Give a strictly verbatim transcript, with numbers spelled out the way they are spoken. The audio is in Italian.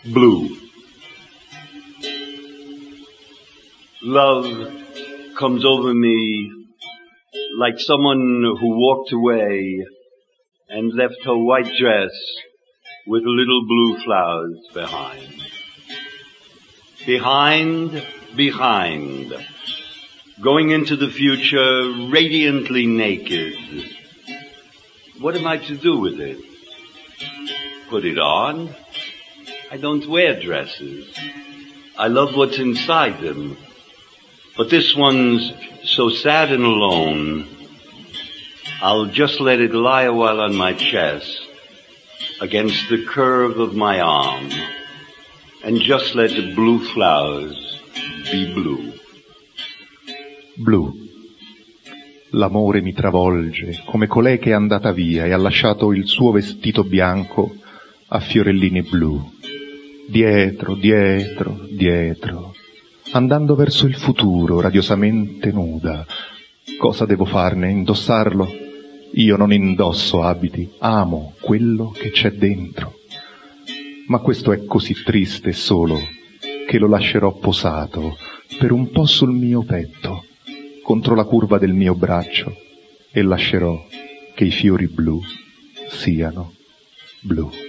Blue. Love comes over me like someone who walked away and left her white dress with little blue flowers behind. Behind, behind, going into the future radiantly naked. What am I to do with it? Put it on? I don't wear dresses. I love what's inside them. But this one's so sad and alone, I'll just let it lie a while on my chest, against the curve of my arm, and just let the blue flowers be blue. Blu. L'amore mi travolge come colei che è andata via e ha lasciato il suo vestito bianco a fiorellini blu. Dietro, dietro, dietro, andando verso il futuro radiosamente nuda. Cosa devo farne? Indossarlo? Io non indosso abiti, amo quello che c'è dentro. Ma questo è così triste e solo che lo lascerò posato per un po' sul mio petto, contro la curva del mio braccio, e lascerò che i fiori blu siano blu.